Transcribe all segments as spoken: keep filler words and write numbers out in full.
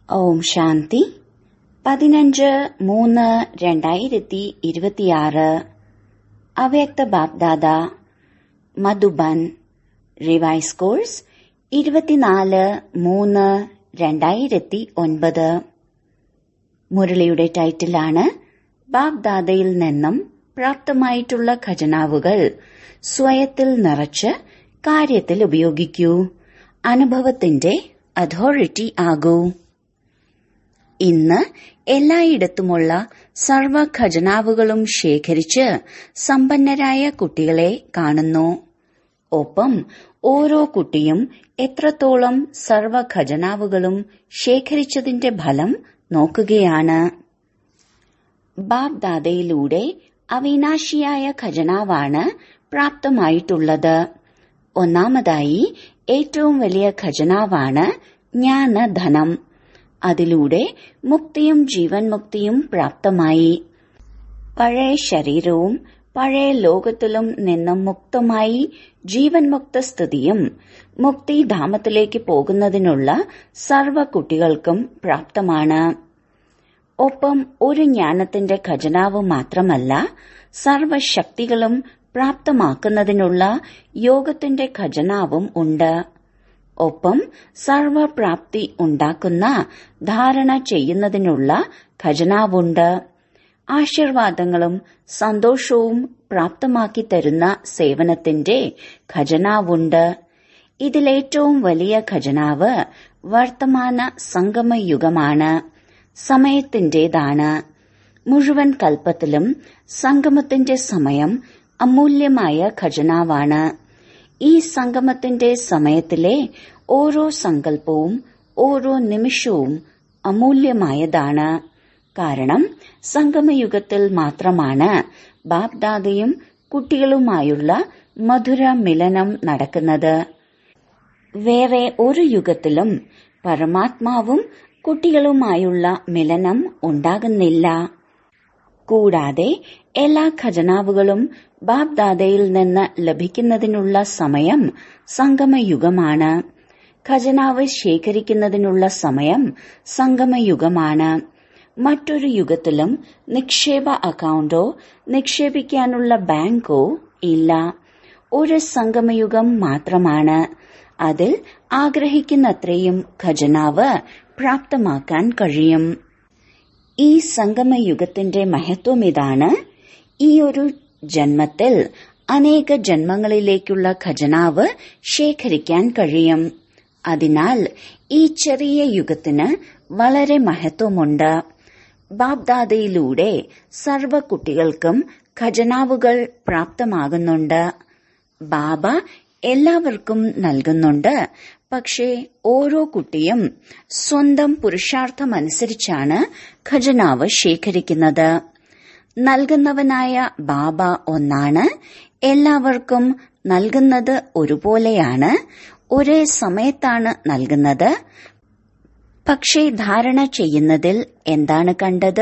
ഓം ശാന്തി. പതിനഞ്ച് മൂന്ന് രണ്ടായിരത്തി ഇരുപത്തിയാറ്. അവ്യക്ത ബാപ്ദാദ മധുബൻ. റിവൈസ് കോഴ്സ് ഇരുപത്തിനാല് മൂന്ന് രണ്ടായിരത്തി ഒൻപത്. മുരളിയുടെ ടൈറ്റിലാണ് ബാപ്ദാദയിൽ നിന്നും പ്രാപ്തമായിട്ടുള്ള ഖജനാവുകൾ സ്വയത്തിൽ നിറച്ച് കാര്യത്തിൽ ഉപയോഗിക്കൂ. അനുഭവത്തിന്റെ അതോറിറ്റി ആകൂ. ഇന്ന് എല്ലായിടത്തുമുള്ള സർവ ഖജനാവുകളും ശേഖരിച്ച് സമ്പന്നരായ കുട്ടികളെ കാണുന്നു. ഒപ്പം ഓരോ കുട്ടിയും എത്രത്തോളം സർവ ഖജനാവുകളും ശേഖരിച്ചതിന്റെ ഫലം നോക്കുകയാണ്. ബാപ്ദാദയിലൂടെ അവിനാശിയായ ഖജനാവാണ് പ്രാപ്തമായിട്ടുള്ളത്. ഒന്നാമതായി ഏറ്റവും വലിയ ഖജനാവാണ് ജ്ഞാനധനം. അതിലൂടെ മുക്തിയും ജീവൻ മുക്തിയും പ്രാപ്തമായി. പഴയ ശരീരവും പഴയ ലോകത്തിലും നിന്നും മുക്തമായി ജീവൻ മുക്ത സ്ഥിതിയും മുക്തിധാമത്തിലേക്ക് പോകുന്നതിനുള്ള സർവ കുട്ടികൾക്കും പ്രാപ്തമാണ്. ഒപ്പം ഒരു ജ്ഞാനത്തിന്റെ ഖജനാവ് മാത്രമല്ല, സർവശക്തികളും പ്രാപ്തമാക്കുന്നതിനുള്ള യോഗത്തിന്റെ ഖജനാവും ഉണ്ട്. ഒപ്പം സർവപ്രാപ്തി ഉണ്ടാക്കുന്ന ധാരണ ചെയ്യുന്നതിനുള്ള ഖജനാവുണ്ട്. ആശീർവാദങ്ങളും സന്തോഷവും പ്രാപ്തമാക്കി തരുന്ന സേവനത്തിന്റെ ഖജനാവുണ്ട്. ഇതിലേറ്റവും വലിയ ഖജനാവ് വർത്തമാന സംഗമയുഗമാണ്, സമയത്തിന്റേതാണ്. മുഴുവൻ കൽപ്പത്തിലും സംഗമത്തിന്റെ സമയം അമൂല്യമായ ഖജനാവാണ്. ഈ സംഗമത്തിന്റെ സമയത്തിലെ ഓരോ സങ്കല്പവും ഓരോ നിമിഷവും അമൂല്യമായതാണ്. കാരണം സംഗമയുഗത്തിൽ മാത്രമാണ് ബാപ്ദാദയും കുട്ടികളുമായുള്ള മധുര മിലനം നടക്കുന്നത്. വേറെ ഒരു യുഗത്തിലും പരമാത്മാവും കുട്ടികളുമായുള്ള മിലനം ഉണ്ടാകുന്നില്ല. കൂടാതെ എല്ലാ ഖജനാവുകളും ബാപ്ദാദയിൽ നിന്ന് ലഭിക്കുന്നതിനുള്ള സമയം സംഗമയുഗമാണ്. ഖജനാവ് ശേഖരിക്കുന്നതിനുള്ള സമയം സംഗമയുഗമാണ്. മറ്റൊരു യുഗത്തിലും നിക്ഷേപ അക്കൗണ്ടോ നിക്ഷേപിക്കാനുള്ള ബാങ്കോ ഇല്ല. ഒരു സംഗമയുഗം മാത്രമാണ്. അതിൽ ആഗ്രഹിക്കുന്നത്രയും ഖജനാവ് പ്രാപ്തമാക്കാൻ കഴിയും. ഈ സംഗമയുഗത്തിന്റെ മഹത്വം ഇതാണ്. ഈ ഒരു ജന്മത്തിൽ അനേക ജന്മങ്ങളിലേക്കുള്ള ഖജനാവ് ശേഖരിക്കാൻ കഴിയും. അതിനാൽ ഈ ചെറിയ യുഗത്തിന് വളരെ മഹത്വമുണ്ട്. ബാപ്ദാദയിലൂടെ സർവ കുട്ടികൾക്കും ഖജനാവുകൾ പ്രാപ്തമാകുന്നുണ്ട്. ബാബ എല്ലാവർക്കും നൽകുന്നുണ്ട്. പക്ഷേ ഓരോ കുട്ടിയും സ്വന്തം പുരുഷാർത്ഥമനുസരിച്ചാണ് ഖജനാവ് ശേഖരിക്കുന്നത്. നൽകുന്നവനായ ബാബ ഒന്നാണ്. എല്ലാവർക്കും നൽകുന്നത് ഒരുപോലെയാണ്. ഒരേ സമയത്താണ് നൽകുന്നത്. പക്ഷേ ധാരണ ചെയ്യുന്നതിൽ എന്താണ് കണ്ടത്?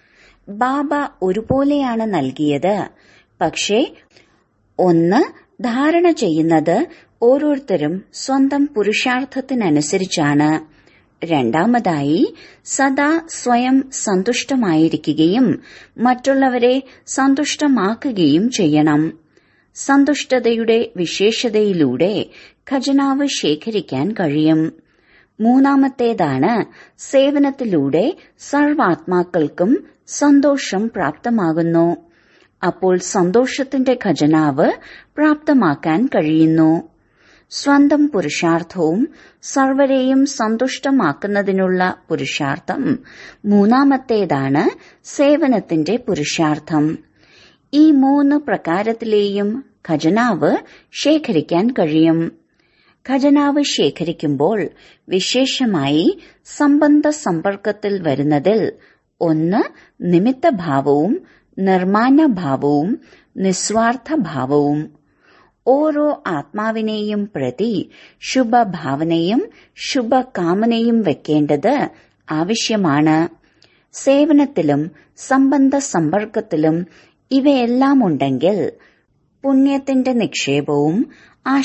ബാബ ഒരുപോലെയാണ് നൽകിയത്. പക്ഷേ ഒന്ന് ധാരണ ചെയ്യുന്നത് ഓരോരുത്തരും സ്വന്തം പുരുഷാർത്ഥത്തിനനുസരിച്ചാണ്. രണ്ടാമതായി സദാ സ്വയം സന്തുഷ്ടമായിരിക്കുകയും മറ്റുള്ളവരെ സന്തുഷ്ടമാക്കുകയും ചെയ്യണം. സന്തുഷ്ടതയുടെ വിശേഷതയിലൂടെ ഖജനാവ് ശേഖരിക്കാൻ കഴിയും. മൂന്നാമത്തേതാണ് സേവനത്തിലൂടെ സർവാത്മാക്കൾക്കും സന്തോഷം പ്രാപ്തമാകുന്നു. അപ്പോൾ സന്തോഷത്തിന്റെ ഖജനാവ് പ്രാപ്തമാക്കാൻ കഴിയുന്നു. സ്വന്തം പുരുഷാർത്ഥവും സർവരെയും സന്തുഷ്ടമാക്കുന്നതിനുള്ള പുരുഷാർത്ഥം മൂന്നാമത്തേതാണ് സേവനത്തിന്റെ പുരുഷാർത്ഥം. ഈ മൂന്ന് പ്രകാരത്തിലെയും ഖജനാവ് ശേഖരിക്കാൻ കഴിയും. ഖജനാവ് ശേഖരിക്കുമ്പോൾ വിശേഷമായി സംബന്ധ സമ്പർക്കത്തിൽ വരുന്നതിൽ ഒന്ന് നിമിത്തഭാവവും നിർമ്മാണഭാവവും നിസ്വാർത്ഥഭാവവും. ഓരോ ആത്മാവിനെയും പ്രതി ശുഭഭാവനയും ശുഭകാമനയും വെക്കേണ്ടത് ആവശ്യമാണ്. സേവനത്തിലും സംബന്ധ സമ്പർക്കത്തിലും ഇവയെല്ലാം ഉണ്ടെങ്കിൽ പുണ്യത്തിന്റെ നിക്ഷേപവും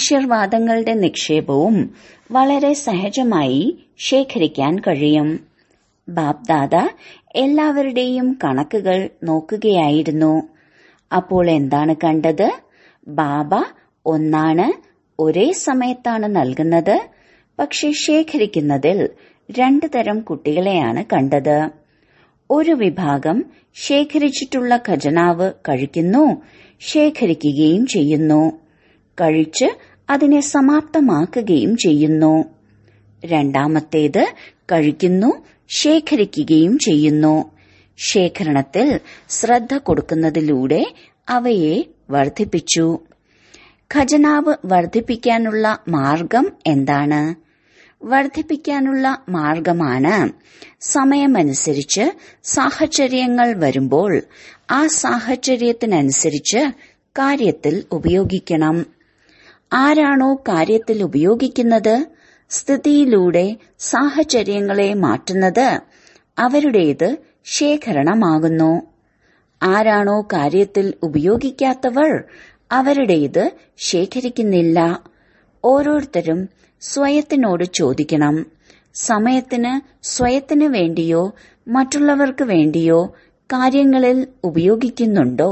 ആശീർവാദങ്ങളുടെ നിക്ഷേപവും വളരെ സഹജമായി ശേഖരിക്കാൻ കഴിയും. ബാപ്ദാദ എല്ലാവരുടെയും കണക്കുകൾ നോക്കുകയായിരുന്നു. അപ്പോൾ എന്താണ് കണ്ടത്? ബാബ ഒന്നാണ്, ഒരേ സമയത്താണ് നൽകുന്നത്. പക്ഷെ ശേഖരിക്കുന്നതിൽ രണ്ടു തരം കുട്ടികളെയാണ് കണ്ടത്. ഒരു വിഭാഗം ശേഖരിച്ചിട്ടുള്ള ഖജനാവ് കഴിക്കുന്നു, ശേഖരിക്കുകയും ചെയ്യുന്നു, കഴിച്ച് അതിനെ സമാപ്തമാക്കുകയും ചെയ്യുന്നു. രണ്ടാമത്തേത് കഴിക്കുന്നു, ശേഖരിക്കുകയും ചെയ്യുന്നു. ശേഖരണത്തിൽ ശ്രദ്ധ കൊടുക്കുന്നതിലൂടെ അവയെ വർദ്ധിപ്പിച്ചു. ഖജനാവ് വർദ്ധിപ്പിക്കാനുള്ള മാർഗം എന്താണ്? വർദ്ധിപ്പിക്കാനുള്ള മാർഗമാണ് സമയമനുസരിച്ച് സാഹചര്യങ്ങൾ വരുമ്പോൾ ആ സാഹചര്യത്തിനനുസരിച്ച് കാര്യത്തിൽ ഉപയോഗിക്കണം. ആരാണോ കാര്യത്തിൽ ഉപയോഗിക്കുന്നത്, സ്ഥിതിയിലൂടെ സാഹചര്യങ്ങളെ മാറ്റുന്നത്, അവരുടേത് ശേഖരണമാകുന്നു. ആരാണോ കാര്യത്തിൽ ഉപയോഗിക്കാത്തവർ, അവരുടേത് ശേഖരിക്കുന്നില്ല. ഓരോരുത്തരും സ്വയത്തിനോട് ചോദിക്കണം, സമയത്തിന് സ്വയത്തിന് വേണ്ടിയോ മറ്റുള്ളവർക്ക് വേണ്ടിയോ കാര്യങ്ങളിൽ ഉപയോഗിക്കുന്നുണ്ടോ?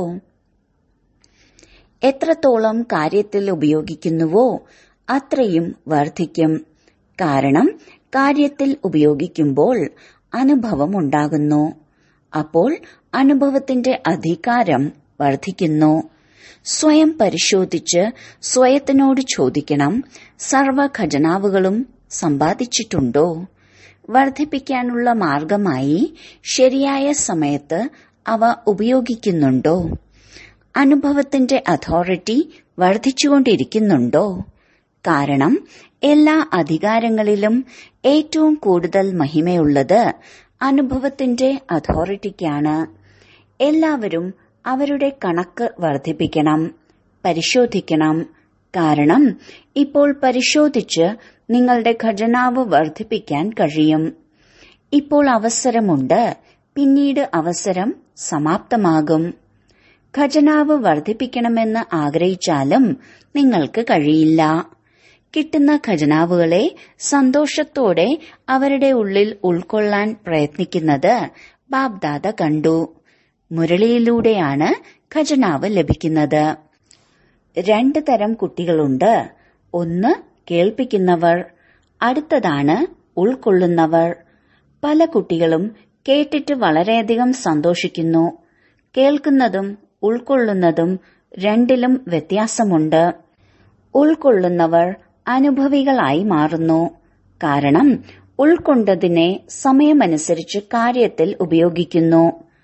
എത്രത്തോളം കാര്യത്തിൽ ഉപയോഗിക്കുന്നുവോ അത്രയും വർദ്ധിക്കും. കാരണം കാര്യത്തിൽ ഉപയോഗിക്കുമ്പോൾ അനുഭവമുണ്ടാകുന്നു. അപ്പോൾ അനുഭവത്തിന്റെ അധികാരം വർദ്ധിക്കുന്നു. സ്വയം പരിശോധിച്ച് സ്വയത്തിനോട് ചോദിക്കണം, സർവ ഖജനാവുകളും സമ്പാദിച്ചിട്ടുണ്ടോ? വർദ്ധിപ്പിക്കാനുള്ള മാർഗമായി ശരിയായ സമയത്ത് അവ ഉപയോഗിക്കുന്നുണ്ടോ? അനുഭവത്തിന്റെ അതോറിറ്റി വർദ്ധിച്ചുകൊണ്ടിരിക്കുന്നുണ്ടോ? കാരണം എല്ലാ അധികാരങ്ങളിലും ഏറ്റവും കൂടുതൽ മഹിമയുള്ളത് അനുഭവത്തിന്റെ അതോറിറ്റിക്കാണ്. എല്ലാവരും അവരുടെ കണക്ക് വർദ്ധിപ്പിക്കണം, പരിശോധിക്കണം. കാരണം ഇപ്പോൾ പരിശോധിച്ച് നിങ്ങളുടെ ഖജനാവ് വർദ്ധിപ്പിക്കാൻ കഴിയും. ഇപ്പോൾ അവസരമുണ്ട്, പിന്നീട് അവസരം സമാപ്തമാകും. ഖജനാവ് വർദ്ധിപ്പിക്കണമെന്ന് ആഗ്രഹിച്ചാലും നിങ്ങൾക്ക് കഴിയില്ല. കിട്ടുന്ന ഖജനാവുകളെ സന്തോഷത്തോടെ അവരുടെ ഉള്ളിൽ ഉൾക്കൊള്ളാൻ പ്രയത്നിക്കുന്നത് ബാപ്ദാദ കണ്ടു. മുരളിയിലൂടെയാണ് ഖജനാവ് ലഭിക്കുന്നത്. രണ്ട് തരം കുട്ടികളുണ്ട്. ഒന്ന് കേൾപ്പിക്കുന്നവർ, അടുത്തതാണ് ഉൾക്കൊള്ളുന്നവർ. പല കുട്ടികളും കേട്ടിട്ട് വളരെയധികം സന്തോഷിക്കുന്നു. കേൾക്കുന്നതും ഉൾക്കൊള്ളുന്നതും രണ്ടിലും വ്യത്യാസമുണ്ട്. ഉൾക്കൊള്ളുന്നവർ അനുഭവികളായി മാറുന്നു. കാരണം ഉൾക്കൊണ്ടതിനെ സമയമനുസരിച്ച് കാര്യത്തിൽ ഉപയോഗിക്കുന്നു.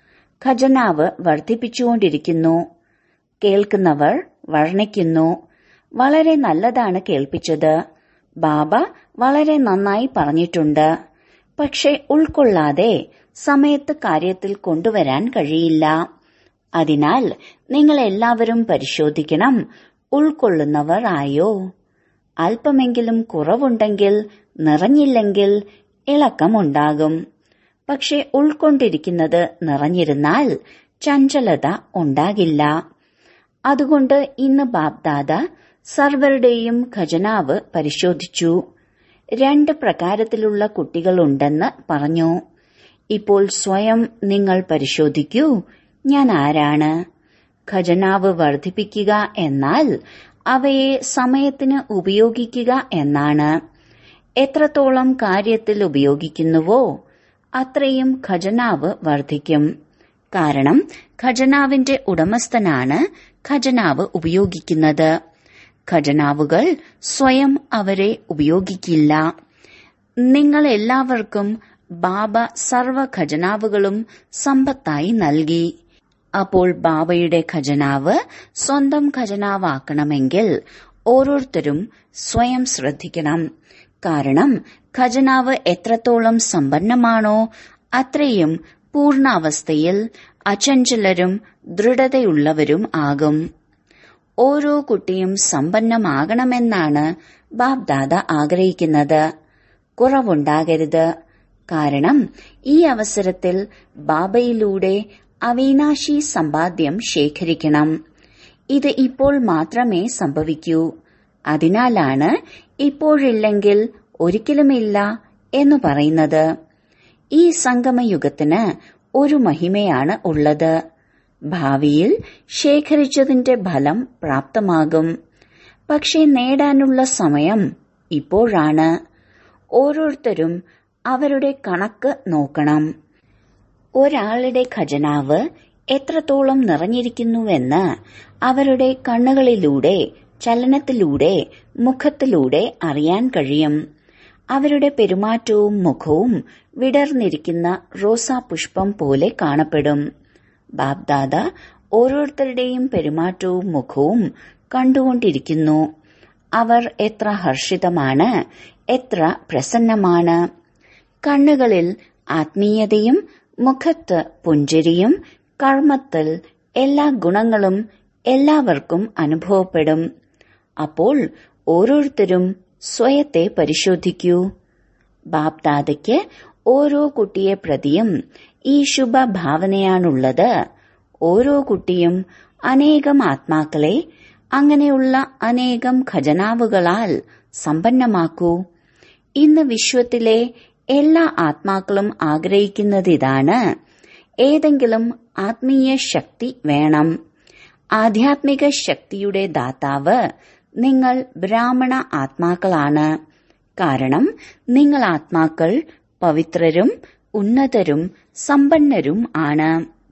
ഖജനാവ് വർദ്ധിപ്പിച്ചുകൊണ്ടിരിക്കുന്നു. കേൾക്കുന്നവർ വർണ്ണിക്കുന്നു. വളരെ നല്ലതാണ് കേൾപ്പിച്ചത്. ബാബ വളരെ നന്നായി പറഞ്ഞിട്ടുണ്ട്. പക്ഷെ ഉൾക്കൊള്ളാതെ സമയത്ത് കാര്യത്തിൽ കൊണ്ടുവരാൻ കഴിയില്ല. അതിനാൽ നിങ്ങൾ എല്ലാവരും പരിശോധിക്കണം, ഉൾക്കൊള്ളുന്നവർ ആയോ? അല്പമെങ്കിലും കുറവുണ്ടെങ്കിൽ, നിറഞ്ഞില്ലെങ്കിൽ ഇളക്കമുണ്ടാകും. പക്ഷെ ഉൾക്കൊണ്ടിരിക്കുന്നത് നിറഞ്ഞിരുന്നാൽ ചഞ്ചലത ഉണ്ടാകില്ല. അതുകൊണ്ട് ഇന്ന് ബാപ്ദാദ സർവരുടെയും ഖജനാവ് പരിശോധിച്ചു. രണ്ട് പ്രകാരത്തിലുള്ള കുട്ടികളുണ്ടെന്ന് പറഞ്ഞു. ഇപ്പോൾ സ്വയം നിങ്ങൾ പരിശോധിക്കൂ, ഞാൻ ആരാണ്? ഖജനാവ് വർദ്ധിപ്പിക്കുക എന്നാൽ അവയെ സമയത്തിന് ഉപയോഗിക്കുക എന്നാണ്. എത്രത്തോളം കാര്യത്തിൽ ഉപയോഗിക്കുന്നുവോ അത്രയും ഖജനാവ് വർദ്ധിക്കും. കാരണം ഖജനാവിന്റെ ഉടമസ്ഥനാണ് ഖജനാവ് ഉപയോഗിക്കുന്നത്. ഖജനാവുകൾ സ്വയം അവരെ ഉപയോഗിക്കില്ല. നിങ്ങൾ എല്ലാവർക്കും ബാബ സർവ ഖജനാവുകളും സമ്പത്തായി നൽകി. അപ്പോൾ ബാബയുടെ ഖജനാവ് സ്വന്തം ഖജനാവാക്കണമെങ്കിൽ ഓരോരുത്തരും സ്വയം ശ്രദ്ധിക്കണം. കാരണം ഖജനാവ് എത്രത്തോളം സമ്പന്നമാണോ അത്രയും പൂർണ്ണാവസ്ഥയിൽ അചഞ്ചലരും ദൃഢതയുള്ളവരും ആകും. ഓരോ കുട്ടിയും സമ്പന്നമാകണമെന്നാണ് ബാപ്ദാദ ആഗ്രഹിക്കുന്നത്. കുറവുണ്ടാകരുത്. കാരണം ഈ അവസരത്തിൽ ബാബയിലൂടെ അവിനാശി സമ്പാദ്യം ശേഖരിക്കണം. ഇത് ഇപ്പോൾ മാത്രമേ സംഭവിക്കൂ. അതിനാലാണ് ഇപ്പോഴില്ലെങ്കിൽ ഒരിക്കലുമില്ല എന്ന് പറയുന്നത്. ഈ സംഗമയുഗത്തിന് ഒരു മഹിമയാണ് ഉള്ളത്. ഭാവിയിൽ ശേഖരിച്ചതിന്റെ ഫലം പ്രാപ്തമാകും. പക്ഷെ നേടാനുള്ള സമയം ഇപ്പോഴാണ്. ഓരോരുത്തരും അവരുടെ കണക്ക് നോക്കണം. ഒരാളുടെ ഖജനാവ് എത്രത്തോളം നിറഞ്ഞിരിക്കുന്നുവെന്ന് അവരുടെ കണ്ണുകളിലൂടെ, ചലനത്തിലൂടെ, മുഖത്തിലൂടെ അറിയാൻ കഴിയും. അവരുടെ പെരുമാറ്റവും മുഖവും വിടർന്നിരിക്കുന്ന റോസാപുഷ്പം പോലെ കാണപ്പെടും. ബാബ്ദാദ ഓരോരുത്തരുടെയും പെരുമാറ്റവും മുഖവും കണ്ടുകൊണ്ടിരിക്കുന്നു. അവർ എത്ര ഹർഷിതമാണ്, എത്ര പ്രസന്നമാണ്. കണ്ണുകളിൽ ആത്മീയതയും മുഖത്ത് പുഞ്ചിരിയും കർമ്മത്തിൽ എല്ലാ ഗുണങ്ങളും എല്ലാവർക്കും അനുഭവപ്പെടും. അപ്പോൾ ഓരോരുത്തരും സ്വയത്തെ പരിശോധിക്കൂ. ബാപ്ദാദയ്ക്ക് ഓരോ കുട്ടിയെ പ്രതിയും ഈ ശുഭഭാവനയാണുള്ളത്. ഓരോ കുട്ടിയും അനേകം ആത്മാക്കളെ അങ്ങനെയുള്ള അനേകം ഖജനാവുകളാൽ സമ്പന്നമാക്കൂ. ഇന്ന് വിശ്വത്തിലെ എല്ലാ ആത്മാക്കളും ആഗ്രഹിക്കുന്നതിതാണ്. ഏതെങ്കിലും ആത്മീയ ശക്തി വേണം. ആധ്യാത്മിക ശക്തിയുടെ ദാതാവ് നിങ്ങൾ ബ്രാഹ്മണ ആത്മാക്കളാണ്. കാരണം നിങ്ങൾ ആത്മാക്കൾ പവിത്രരും ഉന്നതരും സമ്പന്നരും ആണ്.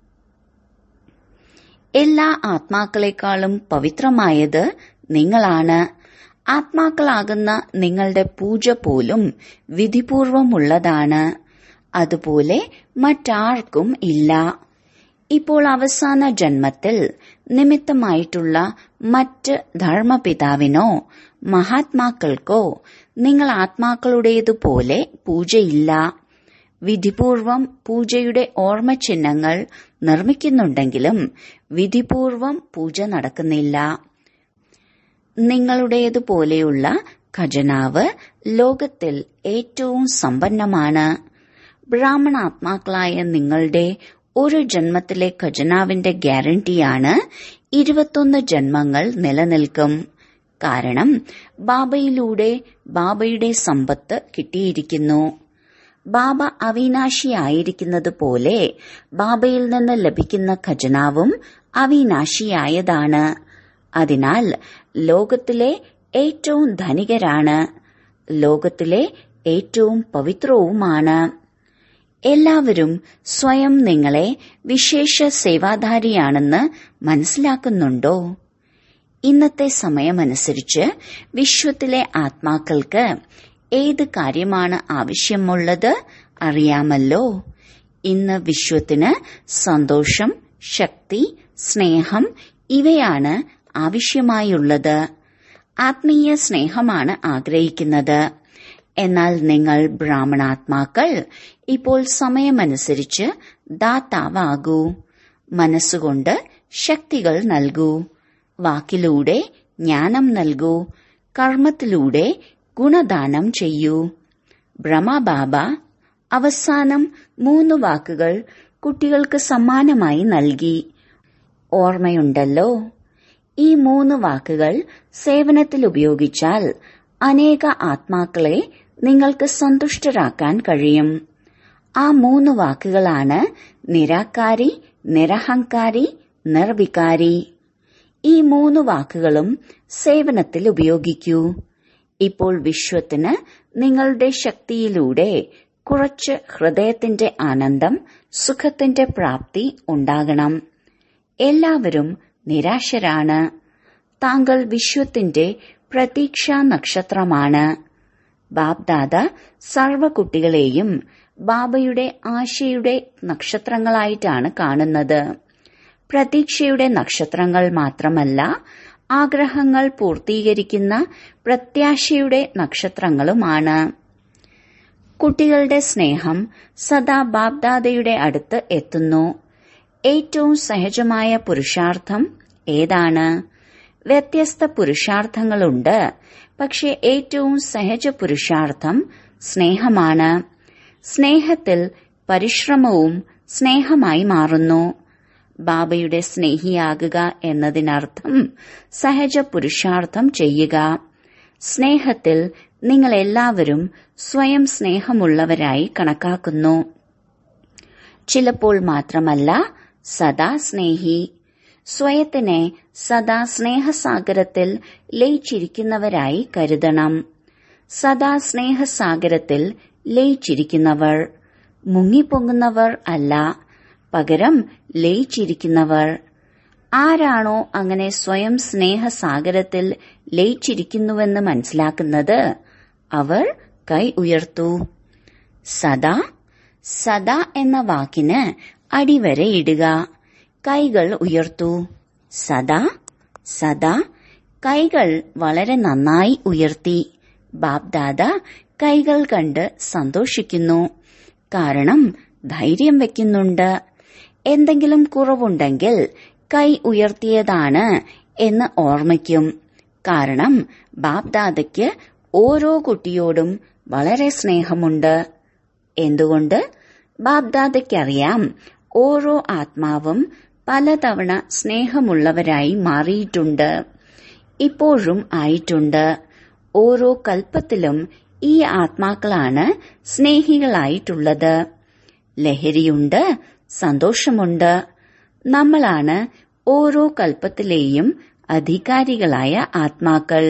എല്ലാ ആത്മാക്കളെക്കാളും പവിത്രമായത് നിങ്ങളാണ്. ആത്മാക്കളാകുന്ന നിങ്ങളുടെ പൂജ പോലും വിധിപൂർവമുള്ളതാണ്. അതുപോലെ മറ്റാർക്കും ഇല്ല. ഇപ്പോൾ അവസാന ജന്മത്തിൽ നിമിത്തമായിട്ടുള്ള മറ്റ് ധർമ്മപിതാവിനോ മഹാത്മാക്കൾക്കോ നിങ്ങൾ ആത്മാക്കളുടേതുപോലെ പൂജയില്ല. വിധിപൂർവം പൂജയുടെ ഓർമ്മചിഹ്നങ്ങൾ നിർമ്മിക്കുന്നുണ്ടെങ്കിലും വിധിപൂർവം പൂജ നടക്കുന്നില്ല. നിങ്ങളുടേതുപോലെയുള്ള ഖജനാവ് ലോകത്തിൽ ഏറ്റവും സമ്പന്നമാണ്. ബ്രാഹ്മണാത്മാക്കളായ നിങ്ങളുടെ ഒരു ജന്മത്തിലെ ഖജനാവിന്റെ ഗ്യാരണ്ടിയാണ് ഇരുപത്തൊന്ന് ജന്മങ്ങൾ നിലനിൽക്കും. കാരണം ബാബയിലൂടെ ബാബയുടെ സമ്പത്ത് കിട്ടിയിരിക്കുന്നു. ബാബ അവിനാശിയായിരിക്കുന്നത് പോലെ ബാബയിൽ നിന്ന് ലഭിക്കുന്ന ഖജനാവും അവിനാശിയായതാണ്. അതിനാൽ ലോകത്തിലെ ഏറ്റവും ധനികരാണ്. ലോകത്തിലെ ഏറ്റവും പവിത്രവുമാണ്. എല്ലാവരും സ്വയം നിങ്ങളെ വിശേഷ സേവാധാരിയാണെന്ന് മനസ്സിലാക്കുന്നുണ്ടോ? ഇന്നത്തെ സമയമനുസരിച്ച് വിശ്വത്തിലെ ആത്മാക്കൾക്ക് ഏത് കാര്യമാണ് ആവശ്യമുള്ളത് അറിയാമല്ലോ. ഇന്ന് വിശ്വത്തിന് സന്തോഷം, ശക്തി, സ്നേഹം ഇവയാണ് ആവശ്യമായുള്ളത്. ആത്മീയ സ്നേഹമാണ് ആഗ്രഹിക്കുന്നത്. എന്നാൽ നിങ്ങൾ ബ്രാഹ്മണാത്മാക്കൾ ഇപ്പോൾ സമയമനുസരിച്ച് ദാതാവാകൂ. മനസ്സുകൊണ്ട് ശക്തികൾ നൽകൂ. വാക്കിലൂടെ ജ്ഞാനം നൽകൂ. കർമ്മത്തിലൂടെ ഗുണദാനം ചെയ്യൂ. ബ്രഹ്മബാബ അവസാനം മൂന്ന് വാക്കുകൾ കുട്ടികൾക്ക് സമ്മാനമായി നൽകി. ഓർമ്മയുണ്ടല്ലോ? ഈ മൂന്ന് വാക്കുകൾ സേവനത്തിൽ ഉപയോഗിച്ചാൽ അനേക ആത്മാക്കളെ നിങ്ങൾക്ക് സന്തുഷ്ടരാക്കാൻ കഴിയും. ആ മൂന്ന് വാക്കുകളാണ് നിരാകാരി, നിരഹങ്കാരി, നിർവികാരി. ഈ മൂന്ന് വാക്കുകളും സേവനത്തിൽ ഉപയോഗിക്കൂ. ഇപ്പോൾ വിശ്വത്തിന് നിങ്ങളുടെ ശക്തിയിലൂടെ കുറച്ച് ഹൃദയത്തിന്റെ ആനന്ദം, സുഖത്തിന്റെ പ്രാപ്തി ഉണ്ടാകണം. എല്ലാവരും നിരാശരാണ്. താങ്കൾ വിശ്വത്തിന്റെ പ്രതീക്ഷാ നക്ഷത്രമാണ്. ബാബ്ദാദ സർവ കുട്ടികളെയും ബാബയുടെ ആശയുടെ നക്ഷത്രങ്ങളായിട്ടാണ് കാണുന്നത്. പ്രതീക്ഷയുടെ നക്ഷത്രങ്ങൾ മാത്രമല്ല, ആഗ്രഹങ്ങൾ പൂർത്തീകരിക്കുന്ന പ്രത്യാശയുടെ നക്ഷത്രങ്ങളുമാണ്. കുട്ടികളുടെ സ്നേഹം സദാ ബാബ്ദാദയുടെ അടുത്ത് എത്തുന്നു. ഏറ്റവും സഹജമായ പുരുഷാർത്ഥം ഏതാണ്? വ്യത്യസ്ത പുരുഷാർത്ഥങ്ങളുണ്ട്. പക്ഷെ ഏറ്റവും സഹജ പുരുഷാർത്ഥം സ്നേഹമാണ്. സ്നേഹത്തിൽ പരിശ്രമവും സ്നേഹമായി മാറുന്നു. ബാബയുടെ സ്നേഹിയാകുക എന്നതിനർത്ഥം സഹജ പുരുഷാർത്ഥം ചെയ്യുക. സ്നേഹത്തിൽ നിങ്ങൾ എല്ലാവരും സ്വയം സ്നേഹമുള്ളവരായി കണക്കാക്കുന്നു. ചിലപ്പോൾ മാത്രമല്ല സദാ സ്നേഹി. സ്വയത്തിനെ സദാ സ്നേഹസാഗരത്തിൽ ലയിച്ചിരിക്കുന്നവരായി കരുതണം. സദാ സ്നേഹസാഗരത്തിൽ ലയിച്ചിരിക്കുന്നവർ, മുങ്ങിപ്പൊങ്ങുന്നവർ അല്ല, പകരം ലയിച്ചിരിക്കുന്നവർ. ആരാണോ അങ്ങനെ സ്വയം സ്നേഹസാഗരത്തിൽ ലയിച്ചിരിക്കുന്നുവെന്ന് മനസ്സിലാക്കുന്നത് അവർ കൈ ഉയർത്തു. സദാ സദാ എന്ന വാക്കിന് അടിവരയിടുക. കൈകൾ ഉയർത്തു. സദാ സദാ. കൈകൾ വളരെ നന്നായി ഉയർത്തി. ബാപ്ദാദ കൈകൾ കണ്ട് സന്തോഷിക്കുന്നു. കാരണം ധൈര്യം വെക്കുന്നുണ്ട്. എന്തെങ്കിലും കുറവുണ്ടെങ്കിൽ കൈ ഉയർത്തിയതാണ് എന്ന് ഓർമ്മിക്കും. കാരണം ബാപ്ദാദയ്ക്ക് ഓരോ കുട്ടിയോടും വളരെ സ്നേഹമുണ്ട്. എന്തുകൊണ്ട്? ബാപ്ദാദയ്ക്കറിയാം ഓരോ ആത്മാവും പലതവണ സ്നേഹമുള്ളവരായി മാറിയിട്ടുണ്ട്, ഇപ്പോഴും ആയിട്ടുണ്ട്. ഓരോ കൽപ്പത്തിലും ഈ ആത്മാക്കളാണ് സ്നേഹികളായിട്ടുള്ളത്. ലഹരിയുണ്ട്, സന്തോഷമുണ്ട്. നമ്മളാണ് ഓരോ കൽപ്പത്തിലെയും അധികാരികളായ ആത്മാക്കൾ.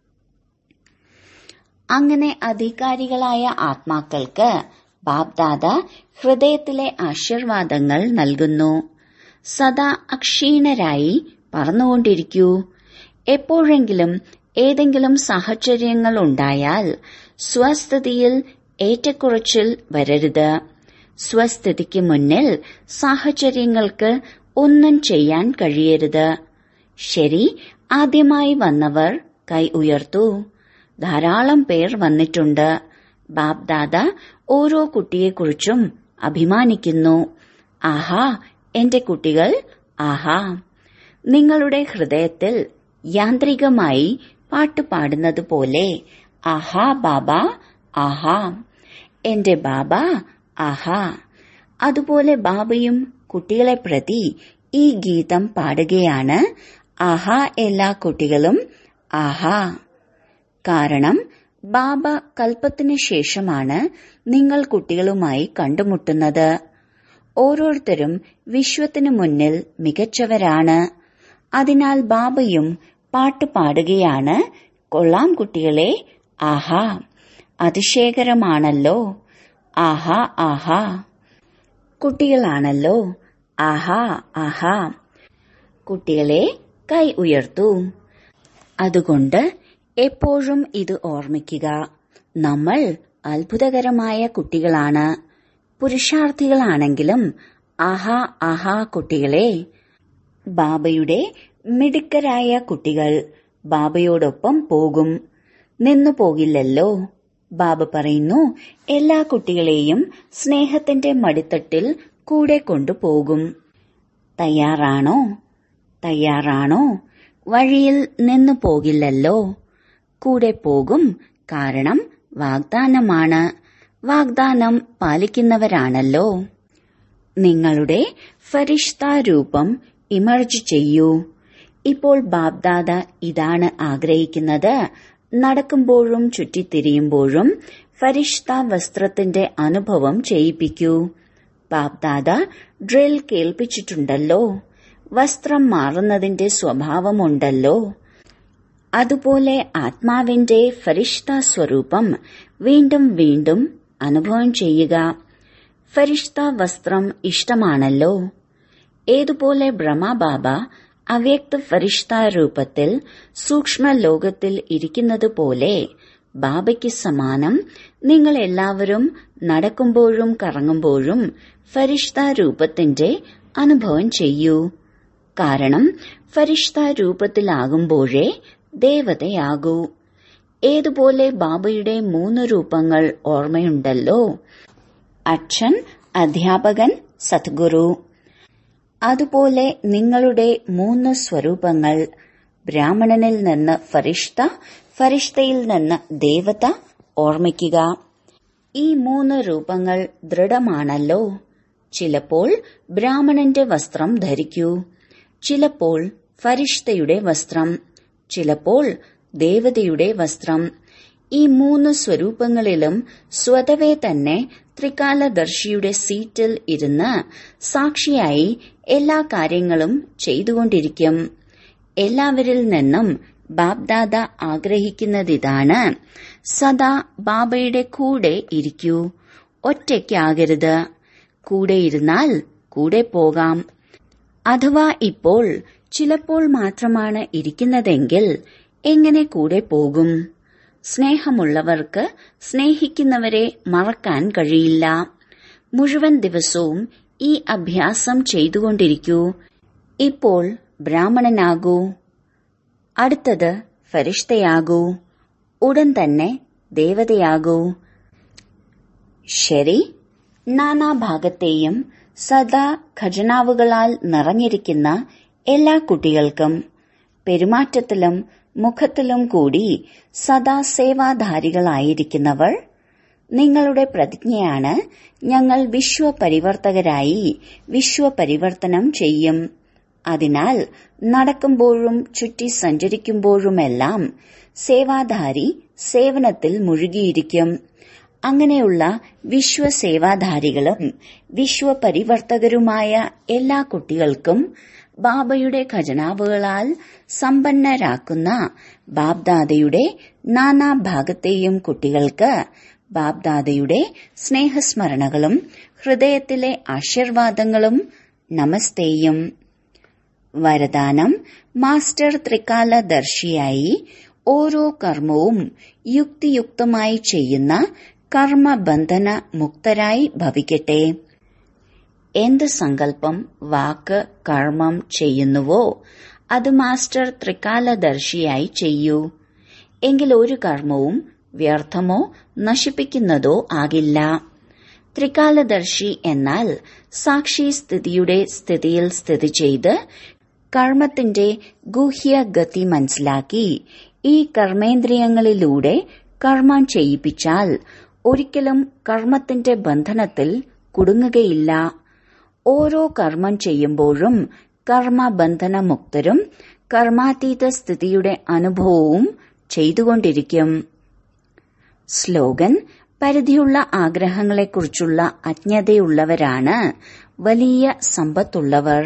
അങ്ങനെ അധികാരികളായ ആത്മാക്കൾക്ക് ബാപ്ദാദ ഹൃദയത്തിലെ ആശീർവാദങ്ങൾ നൽകുന്നു. സദാ അക്ഷീണരായി പറന്നുകൊണ്ടിരിക്കൂ. എപ്പോഴെങ്കിലും ഏതെങ്കിലും സാഹചര്യങ്ങൾ ഉണ്ടായാൽ സ്വസ്ഥിതിയിൽ ഏറ്റക്കുറച്ചിൽ വരരുത്. സ്വസ്ഥിതിക്ക് മുന്നിൽ സാഹചര്യങ്ങൾക്ക് ഒന്നും ചെയ്യാൻ കഴിയരുത്. ശരി, ആദ്യമായി വന്നവർ കൈ ഉയർത്തു. ധാരാളം പേർ വന്നിട്ടുണ്ട്. ബാപ്ദാദ ഓരോ കുട്ടിയെക്കുറിച്ചും അഭിമാനിക്കുന്നു. ആഹാ, എന്റെ കുട്ടികൾ, ആഹാ. നിങ്ങളുടെ ഹൃദയത്തിൽ യാന്ത്രികമായി പാട്ടുപാടുന്നത് പോലെ ആഹാ ബാബ, ആഹാ എന്റെ ബാബ, ആഹാ. അതുപോലെ ബാബയും കുട്ടികളെ പ്രതി ഈ ഗീതം പാടുകയാണ്. ആഹാ എല്ലാ കുട്ടികളും, ആഹാ. കാരണം ബാബ കൽപ്പത്തിനു ശേഷമാണ് നിങ്ങൾ കുട്ടികളുമായി കണ്ടുമുട്ടുന്നത്. ഓരോരുത്തരും വിശ്വത്തിനു മുന്നിൽ മികച്ചവരാണ്. അതിനാൽ ബാബയും പാട്ട് പാടുകയാണ്. കൊള്ളാം കുട്ടികളെ, ആഹാ. അതിശയകരമാണല്ലോ, ആഹാ ആഹാ. കുട്ടികളാണല്ലോ, ആഹാ ആഹാ. കുട്ടികളെ കൈ ഉയർത്തൂ. അതുകൊണ്ട് എപ്പോഴും ഇത് ഓർമ്മിക്കുക, നമ്മൾ അത്ഭുതകരമായ കുട്ടികളാണ്. പുരുഷാർത്ഥികളാണെങ്കിലും ആഹാ ആഹാ കുട്ടികളെ. ബാബയുടെ മിടുക്കരായ കുട്ടികൾ ബാബയോടൊപ്പം പോകും, നിന്നു പോകില്ലല്ലോ. ബാബ പറയുന്നു, എല്ലാ കുട്ടികളെയും സ്നേഹത്തിന്റെ മടിത്തട്ടിൽ കൂടെ കൊണ്ടുപോകും. തയ്യാറാണോ? തയ്യാറാണോ? വഴിയിൽ നിന്നു പോകില്ലല്ലോ, കൂടെ പോകും. കാരണം വാഗ്ദാനമാണ്. വാഗ്ദാനം പാലിക്കുന്നവരാണല്ലോ. നിങ്ങളുടെ ഫരിഷ്ത രൂപം ഇമർജ് ചെയ്യൂ. ഇപ്പോൾ ബാപ്ദാദ ഇതാണ് ആഗ്രഹിക്കുന്നത്. നടക്കുമ്പോഴും ചുറ്റിത്തിരിയുമ്പോഴും ഫരിഷ്ത വസ്ത്രത്തിന്റെ അനുഭവം ചെയ്യിപ്പിക്കൂ. ബാപ്ദാദ ഡ്രിൽ കേൾപ്പിച്ചിട്ടുണ്ടല്ലോ. വസ്ത്രം മാറുന്നതിന്റെ സ്വഭാവമുണ്ടല്ലോ. അതുപോലെ ആത്മാവിന്റെ ഫരിഷ്ത സ്വരൂപം വീണ്ടും വീണ്ടും അനുഭവം ചെയ്യുക. ഫരിഷ്ത വസ്ത്രം ഇഷ്ടമാണല്ലോ. ഏതുപോലെ ബ്രഹ്മബാബ അവ്യക്ത ഫരിഷ്ത രൂപത്തിൽ സൂക്ഷ്മ ലോകത്തിൽ ഇരിക്കുന്നത് പോലെ ബാബയ്ക്ക് സമാനം നിങ്ങൾ എല്ലാവരും നടക്കുമ്പോഴും കറങ്ങുമ്പോഴും ഫരിഷ്ത രൂപത്തിന്റെ അനുഭവം ചെയ്യൂ. കാരണം ഫരിഷ്ത രൂപത്തിലാകുമ്പോഴേ ദേവതയാകൂ. ഏതുപോലെ ബാബയുടെ മൂന്ന് രൂപങ്ങൾ ഓർമ്മയുണ്ടല്ലോ, അച്ഛൻ, അധ്യാപകൻ, സദ്ഗുരു. അതുപോലെ നിങ്ങളുടെ മൂന്ന് സ്വരൂപങ്ങൾ, ബ്രാഹ്മണനിൽ നിന്ന് ഫരിഷ്ത, ഫരിഷ്തയിൽ നിന്ന് ദേവത ഓർമ്മിക്കുക. ഈ മൂന്ന് രൂപങ്ങൾ ദൃഢമാണല്ലോ. ചിലപ്പോൾ ബ്രാഹ്മണന്റെ വസ്ത്രം ധരിക്കൂ, ചിലപ്പോൾ ഫരിഷ്തയുടെ വസ്ത്രം, ചിലപ്പോൾ ദേവതയുടെ വസ്ത്രം. ഈ മൂന്ന് സ്വരൂപങ്ങളിലും സ്വതവേ തന്നെ ത്രികാലദർശിയുടെ സീറ്റിൽ ഇരുന്ന് സാക്ഷിയായി എല്ലാ കാര്യങ്ങളും ചെയ്തുകൊണ്ടിരിക്കും. എല്ലാവരിൽ നിന്നും ബാബ്ദാദ ആഗ്രഹിക്കുന്നതിതാണ്, സദാ ബാബയുടെ കൂടെ ഇരിക്കൂ, ഒറ്റയ്ക്കാകരുത്. കൂടെയിരുന്നാൽ കൂടെ പോകാം. അഥവാ ഇപ്പോൾ ചിലപ്പോൾ മാത്രമാണ് ഇരിക്കുന്നതെങ്കിൽ എങ്ങനെ കൂടെ പോകും? സ്നേഹമുള്ളവർക്ക് സ്നേഹിക്കുന്നവരെ മറക്കാൻ കഴിയില്ല. മുഴുവൻ ദിവസവും ഈ അഭ്യാസം ചെയ്തുകൊണ്ടിരിക്കൂ. ഇപ്പോൾ ബ്രാഹ്മണനാകൂ, അടുത്തത് ഫരിഷ്തയാകൂ, ഉടൻ തന്നെ ദേവതയാകൂ. ശരി, നാനാഭാഗത്തെയും സദാ ഖജനാവുകളാൽ നിറഞ്ഞിരിക്കുന്ന എല്ലാ കുട്ടികൾക്കും പെരുമാറ്റത്തിലും മുഖത്തിലും കൂടി സദാ സേവാധാരികളായിരിക്കുന്നവർ, നിങ്ങളുടെ പ്രതിജ്ഞയാണ്, ഞങ്ങൾ വിശ്വപരിവർത്തകരായി വിശ്വപരിവർത്തനം ചെയ്യും. അതിനാൽ നടക്കുമ്പോഴും ചുറ്റി സഞ്ചരിക്കുമ്പോഴുമെല്ലാം സേവാധാരി സേവനത്തിൽ മുഴുകിയിരിക്കും. അങ്ങനെയുള്ള വിശ്വസേവാധാരികളും വിശ്വപരിവർത്തകരുമായ എല്ലാ കുട്ടികൾക്കും ബാബയുടെ ഖജനാവുകളാൽ സമ്പന്നരാക്കുന്ന ബാബ്ദാദയുടെ നാനാഭാഗത്തെയും കുട്ടികൾക്ക് ബാബ്ദാദയുടെ സ്നേഹസ്മരണകളും ഹൃദയത്തിലെ ആശീർവാദങ്ങളും നമസ്തേയും. വരദാനം: മാസ്റ്റർ ത്രികാലദർശിയായി ഓരോ കർമ്മവും യുക്തിയുക്തമായി ചെയ്യുന്ന കർമ്മബന്ധന മുക്തരായി ഭവിക്കട്ടെ. എന്ത് സങ്കല്പം, വാക്ക്, കർമ്മം ചെയ്യുന്നുവോ അത് മാസ്റ്റർ ത്രികാലദർശിയായി ചെയ്യൂ. എങ്കിൽ ഒരു കർമ്മവും വ്യർത്ഥമോ നശിപ്പിക്കുന്നതോ ആകില്ല. ത്രികാലദർശി എന്നാൽ സാക്ഷി സ്ഥിതിയുടെ സ്ഥിതിയിൽ സ്ഥിതി ചെയ്ത് കർമ്മത്തിന്റെ ഗൂഹ്യഗതി മനസ്സിലാക്കി ഈ കർമ്മേന്ദ്രിയങ്ങളിലൂടെ കർമ്മം ചെയ്യിപ്പിച്ചാൽ ഒരിക്കലും കർമ്മത്തിന്റെ ബന്ധനത്തിൽ കുടുങ്ങുകയില്ല. ഓരോ കർമ്മം ചെയ്യുമ്പോഴും കർമ്മബന്ധനമുക്തരും കർമാതീത സ്ഥിതിയുടെ അനുഭവവും ചെയ്തുകൊണ്ടിരിക്കും. സ്ലോഗൻ: പരിധിയുള്ള ആഗ്രഹങ്ങളെക്കുറിച്ചുള്ള അജ്ഞതയുള്ളവരാണ് വലിയ സമ്പത്തുള്ളവർ.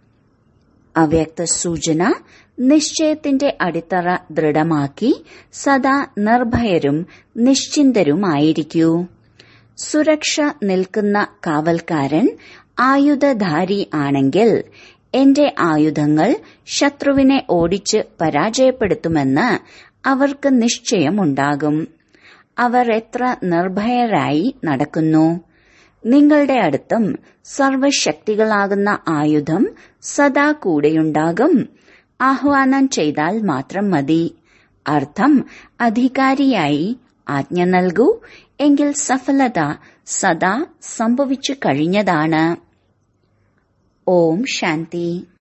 അവ്യക്ത സൂചന: നിശ്ചയത്തിന്റെ അടിത്തറ ദൃഢമാക്കി സദാ നിർഭയരും നിശ്ചിന്തരുമായിരിക്കൂ. സുരക്ഷ നിൽക്കുന്ന കാവൽക്കാരൻ ആയുധധാരി ആണെങ്കിൽ എന്റെ ആയുധങ്ങൾ ശത്രുവിനെ ഓടിച്ച് പരാജയപ്പെടുത്തുമെന്ന് അവർക്ക് നിശ്ചയമുണ്ടാകും. അവർ എത്ര നിർഭയരായി നടക്കുന്നു. നിങ്ങളുടെ അടുത്തും സർവശക്തികളാകുന്ന ആയുധം സദാ കൂടെയുണ്ടാകും. ആഹ്വാനം ചെയ്താൽ മാത്രം മതി. അർത്ഥം: അധികാരിയായി ആജ്ഞ നൽകൂ, എങ്കിൽ സഫലത സദാ സംഭവിച്ചു കഴിഞ്ഞതാണ്. ഓം ശാന്തി.